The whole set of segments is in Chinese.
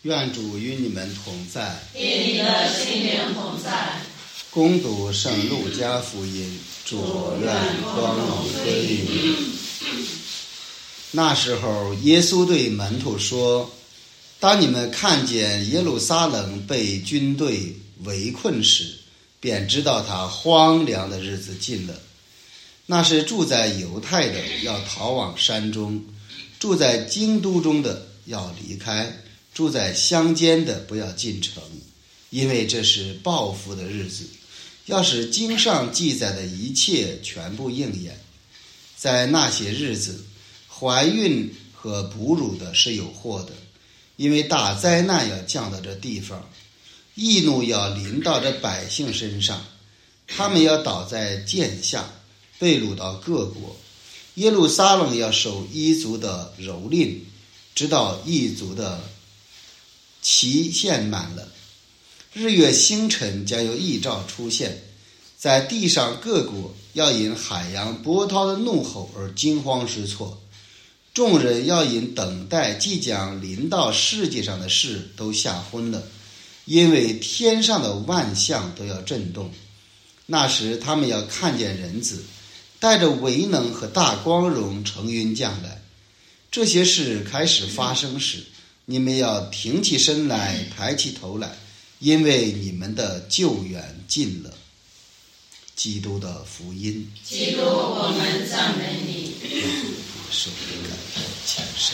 愿主与你们同在， 与你的心灵同在。 恭读圣路加福音，主愿光荣归于你。那时候，耶稣对门徒说：当你们看见耶路撒冷被军队围困时，便知道它荒凉的日子近了。那是住在犹太的要逃往山中，住在京都中的要离开，住在乡间的不要进城，因为这是报复的日子，要使经上记载的一切全部应验。在那些日子，怀孕和哺乳的是有祸的，因为大灾难要降到这地方，义怒要临到这百姓身上，他们要倒在剑下，被掳到各国。耶路撒冷要受异族的蹂躏，直到异族的期限满了。日月星辰将有异兆出现，在地上各国要因海洋波涛的怒吼而惊慌失措，众人要因等待即将临到世界上的事都吓昏了，因为天上的万象都要震动。那时他们要看见人子带着威能和大光荣乘云降来。这些事开始发生时，你们要挺起身来，抬起头来，因为你们的救援近了。基督的福音。 基督，我们赞美你。 受感前上。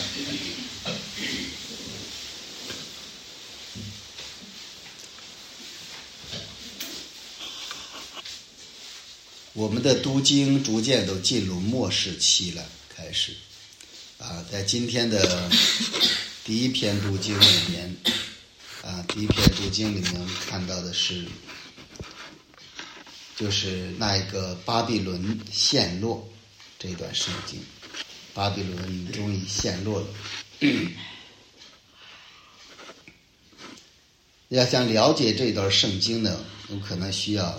我们的读经逐渐都进入末世期了，开始在今天的第一篇读经里面看到的是，就是那一个巴比伦陷落这段圣经。巴比伦终于陷落了。要想了解这段圣经呢，我可能需要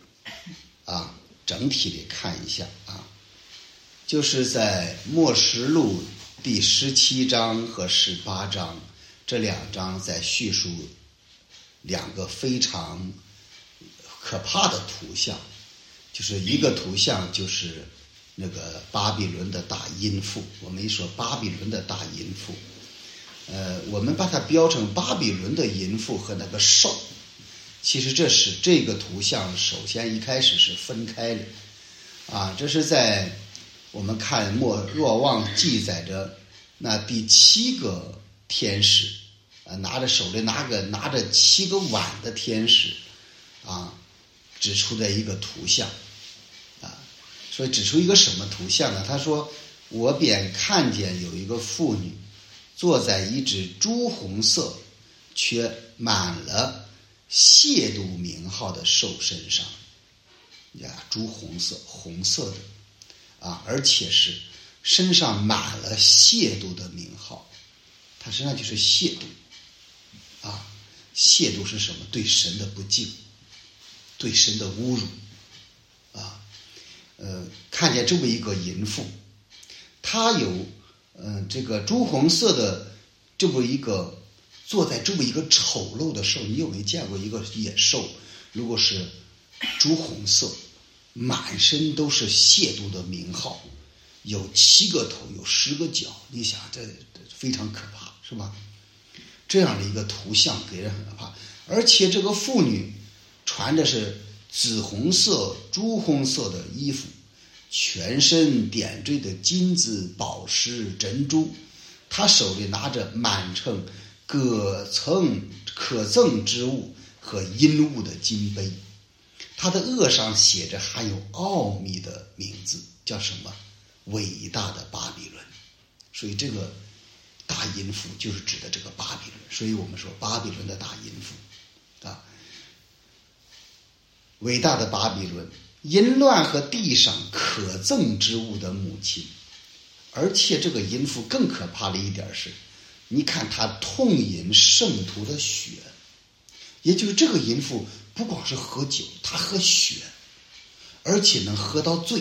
整体的看一下就是在末世录第17章和18章这2章在叙述两个非常可怕的图像，就是一个图像就是那个巴比伦的大淫妇。我们一说巴比伦的大淫妇，我们把它标成巴比伦的淫妇和那个兽。其实这个图像首先一开始是分开的这是在我们看若望记载着那第7个天使手里拿着7个碗的天使指出的一个图像所以指出一个什么图像呢？他说：我便看见有一个妇女坐在一只朱红色却满了亵渎名号的兽身上朱红色红色的而且是身上满了亵渎的名号。他身上就是亵渎亵渎是什么？对神的不敬，对神的侮辱看见这么一个淫妇，她有这个朱红色的这么一个坐在这么一个丑陋的兽。你有没有见过一个野兽如果是朱红色，满身都是亵渎的名号，有7个头，有10个脚，你想这非常可怕，是吧？这样的一个图像给人很可怕。而且这个妇女穿的是紫红色朱红色的衣服，全身点缀的金子宝石珍珠，她手里拿着满称可赠之物和阴物的金杯，她的额上写着含有奥秘的名字，叫什么？伟大的巴比伦。所以这个大淫妇就是指的这个巴比伦。所以我们说巴比伦的大淫妇伟大的巴比伦，淫乱和地上可憎之物的母亲。而且这个淫妇更可怕的一点是，你看她痛饮圣徒的血，也就是这个淫妇不光是喝酒，她喝血，而且能喝到醉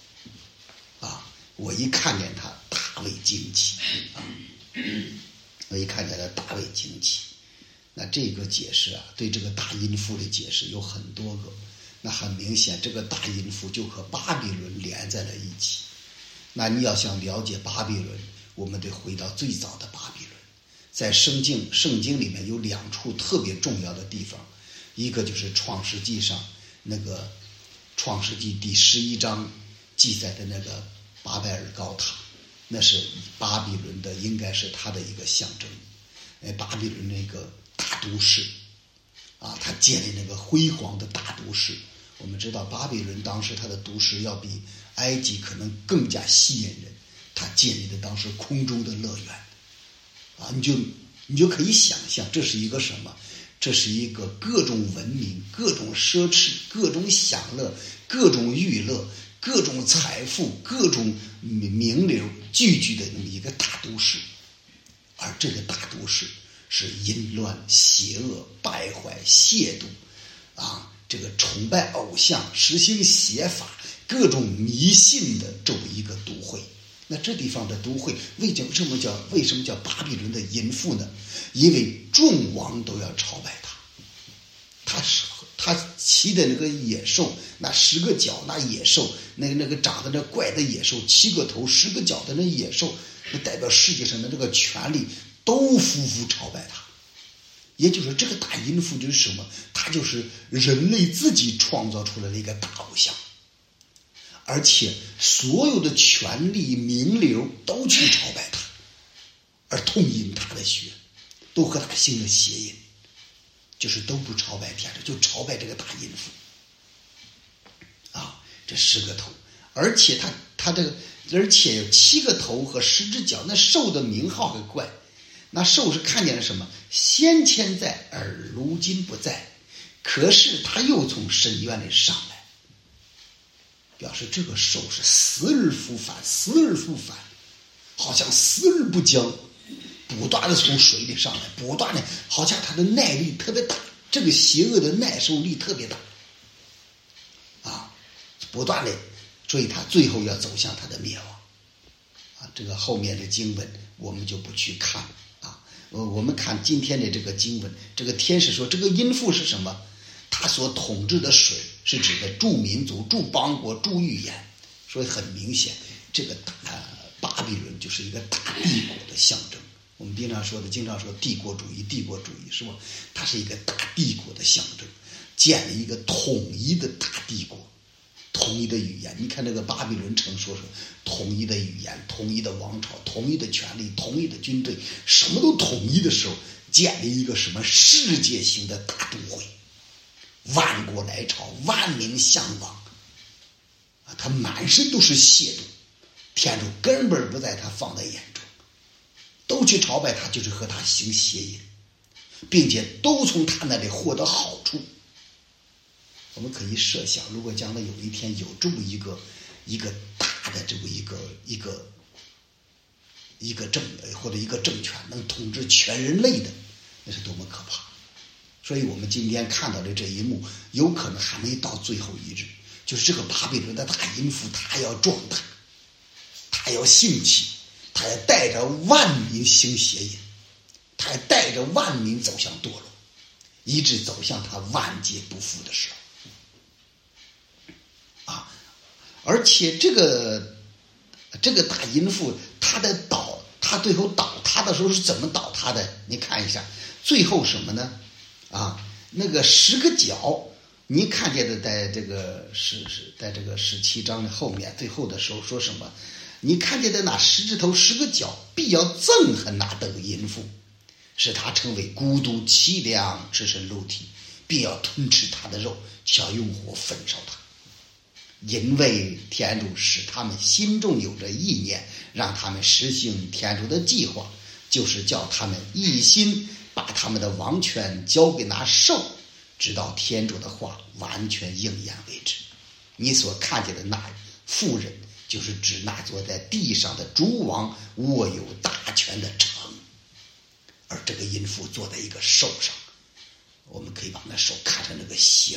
我一看见她大为惊奇所以看见了大为惊奇。那这个解释啊，对这个大淫妇的解释有很多个。那很明显，这个大淫妇就和巴比伦连在了一起。那你要想了解巴比伦，我们得回到最早的巴比伦。在圣经里面有两处特别重要的地方，一个就是创世纪上那个创世纪第11章记载的那个巴拜尔高塔，那是巴比伦的，应该是它的一个象征。巴比伦那个大都市啊，他建立那个辉煌的大都市。我们知道巴比伦当时他的都市要比埃及可能更加吸引人，他建立的当时空中的乐园啊，你就可以想象这是一个什么？这是一个各种文明、各种奢侈、各种享乐、各种娱乐、各种财富、各种名流聚集的那么一个大都市。而这个大都市是淫乱、邪恶、败坏、亵渎啊，这个崇拜偶像、实行邪法、各种迷信的这么一个都会。那这地方的都会为什么叫巴比伦的淫妇呢？因为众王都要朝拜他，他骑的那个野兽，那10个角那野兽，那个长得那怪的野兽，7个头10个角的那野兽，那代表世界上的这个权力都夫妇朝拜他。也就是这个大淫妇就是什么？它就是人类自己创造出来的一个大偶像，而且所有的权力名流都去朝拜他，而痛饮他的血，都和他行了邪淫，就是都不朝拜天主，就朝拜这个大淫妇啊。这10个头，而且他这个，而且有7个头和10只脚。那兽的名号很怪，那兽是看见了什么？先前在，而如今不在，可是他又从深渊里上来，表示这个兽是死而复返，死而复返，好像死而不僵，不断的从水里上来，不断的，好像他的耐力特别大，这个邪恶的耐受力特别大啊，不断的，所以他最后要走向他的灭亡啊。这个后面的经文我们就不去看啊。我们看今天的这个经文，这个天使说这个淫妇是什么？他所统治的水是指的诸民族、诸邦国、诸语言，所以很明显，这个巴比伦就是一个大帝国的象征。我们经常说帝国主义是吧？它是一个大帝国的象征，建立一个统一的大帝国，统一的语言。你看这个巴比伦城说是统一的语言、统一的王朝、统一的权力、统一的军队，什么都统一的时候，建立一个什么世界性的大都会，万国来朝，万民向往啊！他满身都是亵渎，天主根本不在他放在眼中，都去朝拜他，就是和他行邪淫，并且都从他那里获得好处。我们可以设想，如果将来有一天有这么一个大的这么一个政权能统治全人类的，那是多么可怕！所以我们今天看到的这一幕，有可能还没到最后一日，就是这个巴比伦的大淫妇，他要壮大，他要兴起，他要带着万民行邪淫，他要带着万民走向堕落，一直走向他万劫不复的时候。而且这个大淫妇，他最后倒塌的时候是怎么倒塌的？你看一下，最后什么呢？那个10个角，你看见的在这个17章的后面，最后的时候说什么？你看见的那10只头10个角，必要憎恨那等淫妇，使他成为孤独凄凉，赤身露体，必要吞吃他的肉，想用火焚烧他。因为天主使他们心中有着意念，让他们实行天主的计划，就是叫他们一心把他们的王权交给那兽，直到天主的话完全应验为止。你所看见的那妇人，就是指那座在地上的诸王握有大权的城，而这个淫妇坐在一个兽上，我们可以把那兽看成那个邪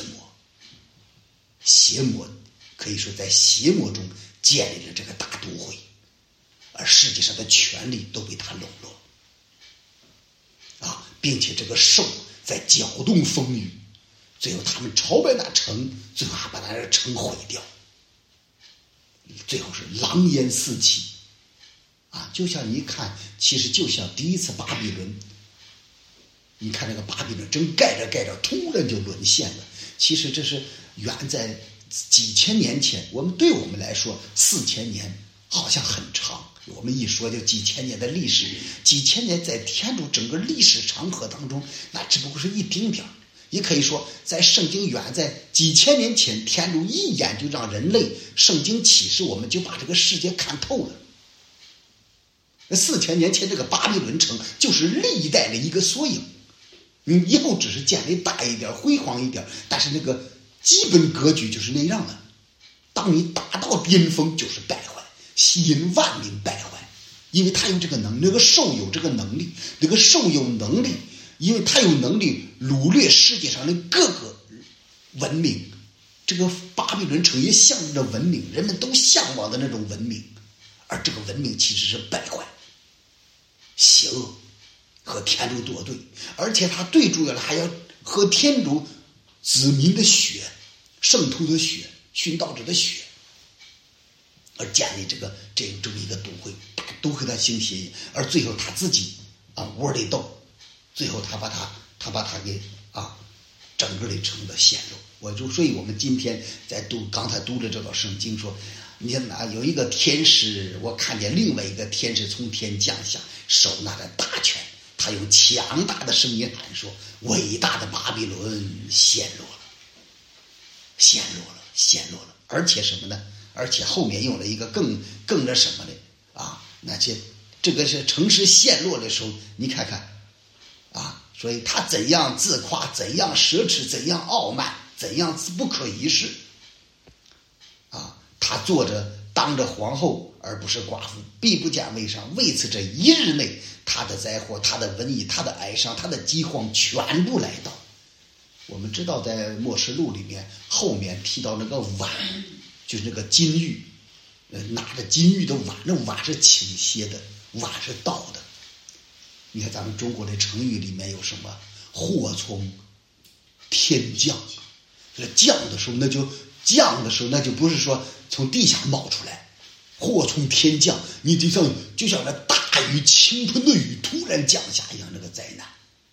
魔可以说在邪魔中建立了这个大都会，而世界上的权力都被他笼络并且这个兽在搅动风雨，最后他们朝拜那城，最后还把那个城毁掉，最后是狼烟四起啊！就像你看，其实就像第一次巴比伦，你看那个巴比伦正盖着盖着，突然就沦陷了。其实这是远在几千年前，对我们来说4000年好像很长。我们一说就几千年的历史，几千年在天主整个历史长河当中，那只不过是一丁点儿。也可以说，在圣经远在几千年前，天主一眼就让人类圣经启示我们，就把这个世界看透了。4000年前这个巴比伦城就是历代的一个缩影，你以后只是建立大一点辉煌一点，但是那个基本格局就是那样的。当你达到巅峰，就是败坏，吸引万民败坏，因为他有这个能力，那个兽有这个能力，那个兽有能力，因为他有能力掳掠世界上的各个文明。这个巴比伦城也象征着文明，人们都向往的那种文明，而这个文明其实是败坏、邪恶和天主作对，而且他最主要的还要和天主子民的血、圣徒的血、殉道者的血，而建立这么一个都会，都和他行协议，而最后他自己窝里斗，最后他把他给整个的城的陷落。所以我们今天在刚才读了这段圣经说，你看有一个天使，我看见另外一个天使从天降下，手拿着大权，他用强大的声音喊说：伟大的巴比伦陷落了，陷落了，陷落了。而且什么呢？而且后面用了一个更那什么的那些这个是城市陷落的时候，你看看所以他怎样自夸，怎样奢侈，怎样傲慢，怎样不可一世他坐着当着皇后而不是寡妇，必不加为上，为此这一日内，他的灾祸，他的瘟疫，他的哀伤，他的饥荒全部来到。我们知道在默示录里面后面提到那个碗，就是那个金玉，拿着金玉的碗，那碗是倾斜的，碗是倒的。你看咱们中国的成语里面有什么？祸从天降，降的时候那就不是说从地下冒出来，祸从天降，你就像那大雨倾盆的雨突然降下一样，那个灾难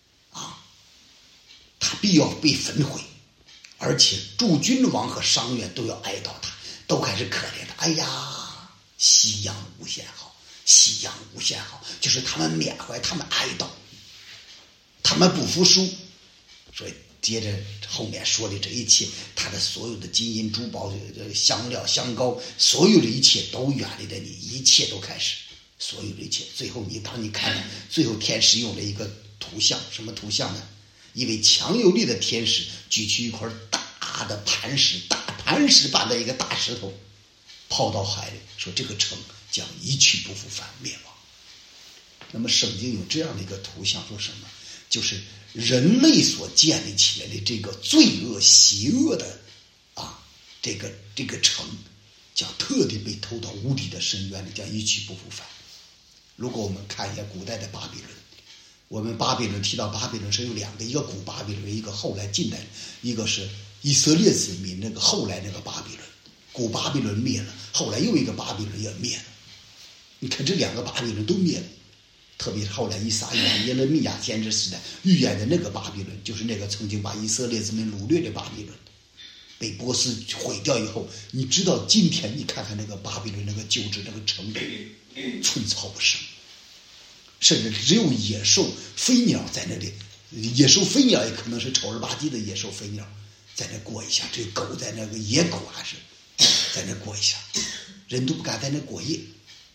他必要被焚毁，而且诸君王和商院都要哀悼他，都开始可怜他。哎呀，夕阳无限好，夕阳无限好，就是他们缅怀，他们哀悼，他们不服输。所以接着后面说的这一切，他的所有的金银珠宝、香料香膏，所有的一切都远离了你，一切都开始，所有的一切。最后当你看最后天使用了一个图像，什么图像呢？一位强有力的天使举起一块大磐石般的一个大石头，抛到海里，说这个城将一去不复返，灭亡。那么圣经有这样的一个图像，说什么？就是人类所建立起来的这个罪恶邪恶的这个城，将特地被投到无底的深渊里，将一去不复返。如果我们看一下古代的巴比伦，我们巴比伦提到巴比伦是有两个，一个古巴比伦，一个后来近代，一个是以色列子民那个后来那个巴比伦。古巴比伦灭了，后来又一个巴比伦也灭了。你看这两个巴比伦都灭了，特别是后来以撒耶勒米亚先知时代预言的那个巴比伦，就是那个曾经把以色列子民掳掠的巴比伦，被波斯毁掉以后，你知道今天你看看那个巴比伦那个旧址那个城寸草不生，甚至只有野兽飞鸟在那里，野兽飞鸟也可能是丑了吧唧的野兽飞鸟在那过一下，这狗在那个野狗还是在那过一下，人都不敢在那过夜，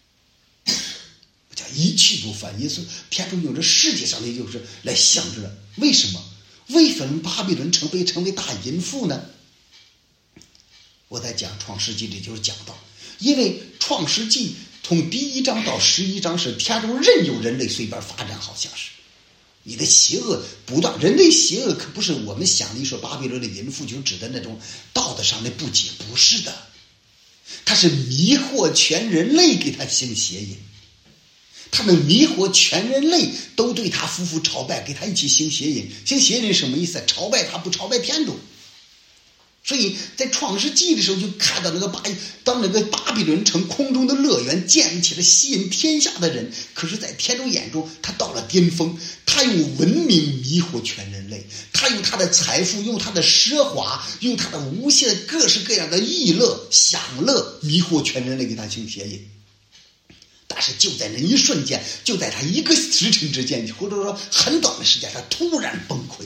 叫一去不返。耶稣天主用这世界上的就是来象征着为什么巴比伦城被称为大淫妇呢？我在讲创世纪里就是讲到，因为创世纪从第1章到11章是天主任由人类随便发展，好像是你的邪恶不断，人类邪恶可不是我们想的说巴比伦的淫妇就指的那种道德上的不洁，不是的，他是迷惑全人类给他行邪淫， 他能迷惑全人类，都对他夫妇朝拜，给他一起行邪淫。行邪淫什么意思？朝拜他，不朝拜天主。所以在创世纪的时候就看到当那个巴比伦城空中的乐园建立起了吸引天下的人，可是在天主眼中他到了巅峰，他用文明迷惑全人类，他用他的财富，用他的奢华，用他的无限各式各样的逸乐享乐迷惑全人类，给他行邪淫。但是就在那一瞬间，就在他一个时辰之间，或者说很短的时间，他突然崩溃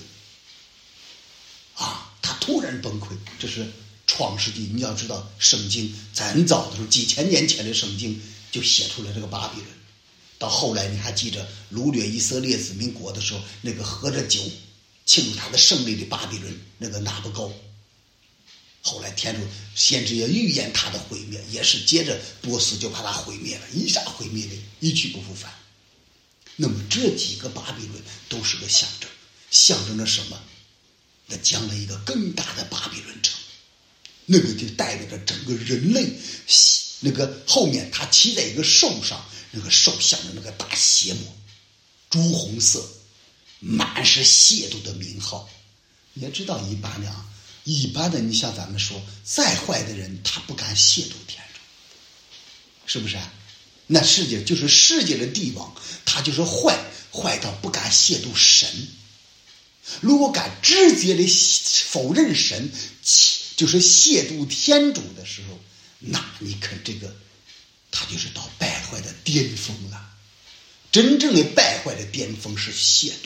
他突然崩溃。这是创世纪，你要知道圣经在很早的时候，几千年前的圣经就写出了这个巴比伦。到后来你还记着掳掠以色列子民国的时候，那个喝着酒庆祝他的胜利的巴比伦，那个拿不高。后来天主先知也预言他的毁灭，也是接着波斯就把他毁灭了，一下毁灭的一去不复返。那么这几个巴比伦都是个象征，象征着什么？那将来一个更大的巴比伦城，那个就代表着整个人类。那个后面他骑在一个兽上，那个兽象征那个大邪魔，朱红色，满是亵渎的名号。你也知道一般的你像咱们说再坏的人他不敢亵渎天主，是不是那世界就是世界的帝王，他就是坏到不敢亵渎神。如果敢直接的否认神，就是亵渎天主的时候，那你看这个他就是到败坏的巅峰了。真正的败坏的巅峰是亵渎。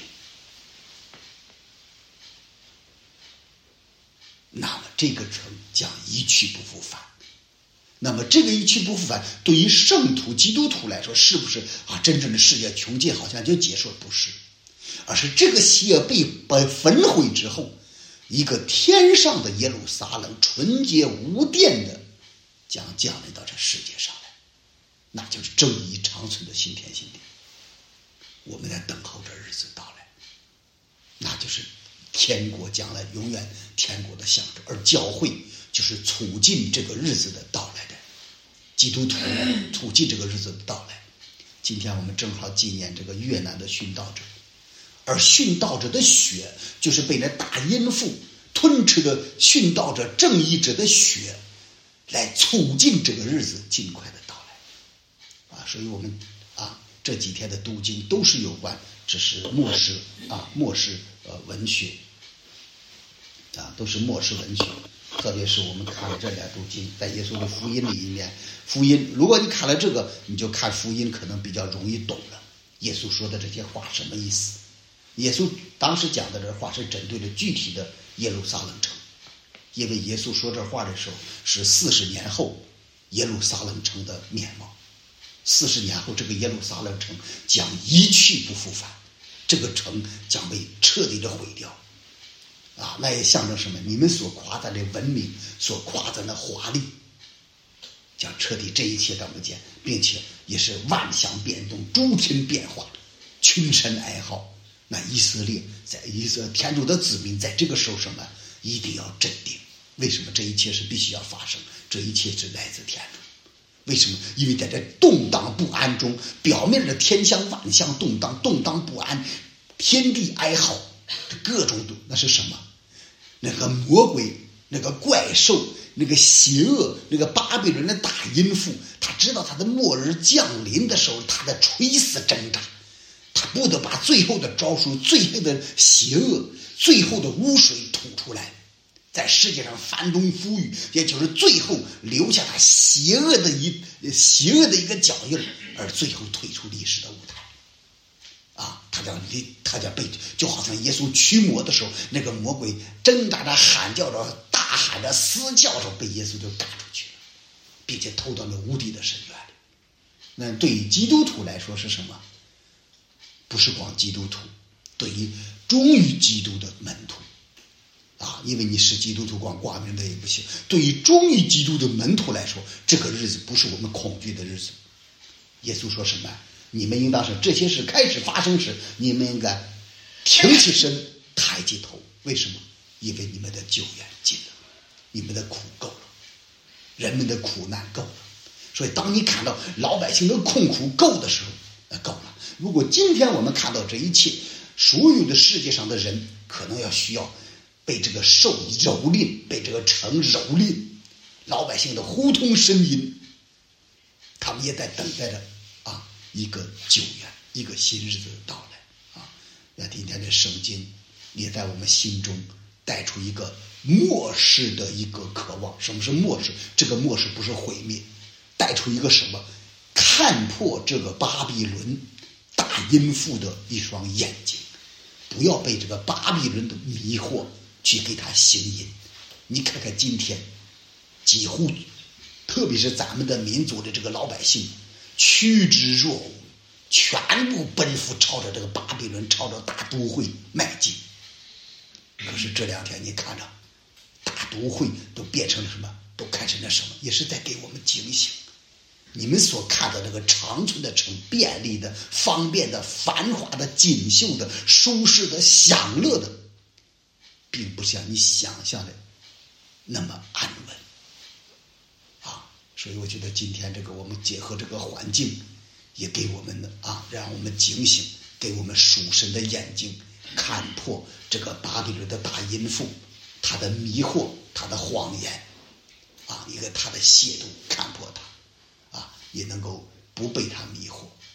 那么这个城将一去不复返。那么这个一去不复返，对于圣徒基督徒来说，是不是真正的世界穷尽好像就结束了？不是，而是这个邪被焚毁之后，一个天上的耶路撒冷纯洁无玷的将降临到这世界上来，那就是正义长存的新天新地。我们在等候这日子到来，那就是天国将来永远天国的象征。而教会就是促进这个日子的到来的，基督徒促进这个日子的到来。今天我们正好纪念这个越南的殉道者，而殉道者的血就是被那大阴妇吞吃的殉道者正义者的血，来促进这个日子尽快的到来。所以我们这几天的读经都是有关，这是末世文学都是末世文学。特别是我们看了这两读经，在耶稣的福音里面，福音如果你看了这个，你就看福音可能比较容易懂了。耶稣说的这些话什么意思？耶稣当时讲的这话是针对了具体的耶路撒冷城，因为耶稣说这话的时候是40年后耶路撒冷城的面貌。40年后这个耶路撒冷城将一去不复返，这个城将被彻底的毁掉。那也象征什么？你们所夸赞的文明，所夸赞的华丽，将彻底这一切看不见，并且也是万象变动，诸天变化，群臣哀号。那以色列天主的子民在这个时候什么？一定要镇定。为什么这一切是必须要发生？这一切是来自天主。为什么？因为在这动荡不安中，表面的天象万象动荡不安，天地哀嚎，各种那是什么？那个魔鬼，那个怪兽，那个邪恶，那个巴比伦的大阴妇，他知道他的末日降临的时候，他的垂死挣扎，他不得把最后的招数、最后的邪恶、最后的污水吐出来，在世界上翻东覆雨，也就是最后留下他邪恶的一个脚印，而最后退出历史的舞台。他叫被，就好像耶稣驱魔的时候，那个魔鬼挣扎着、喊叫着、大喊着、嘶叫着，被耶稣就赶出去了，并且投到了无底的深渊里。那对于基督徒来说是什么？不是光基督徒，对于忠于基督的门徒因为你是基督徒光挂名的也不行。对于忠于基督的门徒来说，这个日子不是我们恐惧的日子。耶稣说什么？你们应当是这些事开始发生时，你们应该挺起身，抬起头。为什么？因为你们的救援近了，你们的苦够了，人们的苦难够了。所以当你看到老百姓的痛苦够的时候，够如果今天我们看到这一切，所有的世界上的人可能需要被这个兽蹂躏，被这个城蹂躏，老百姓的呼通呻吟，他们也在等待着一个救援，一个新日子的到来那今天的圣经也在我们心中带出一个末世的一个渴望。什么是末世？这个末世不是毁灭，带出一个什么？看破这个巴比伦大淫妇的一双眼睛，不要被这个巴比伦的迷惑去给他行淫。你看看今天几乎特别是咱们的民族的这个老百姓趋之若鹜，全部奔赴朝着这个巴比伦，朝着大都会迈进。可是这两天你看着大都会都变成了什么？都看成了什么？也是在给我们警醒。你们所看到这个长春的城，便利的、方便的、繁华的、锦绣的、舒适的、享乐的，并不像你想象的那么安稳所以我觉得今天这个我们结合这个环境，也给我们让我们警醒，给我们属神的眼睛，看破这个巴比伦的大淫妇，他的迷惑，他的谎言一个他的亵渎，看破他也能够不被他迷惑。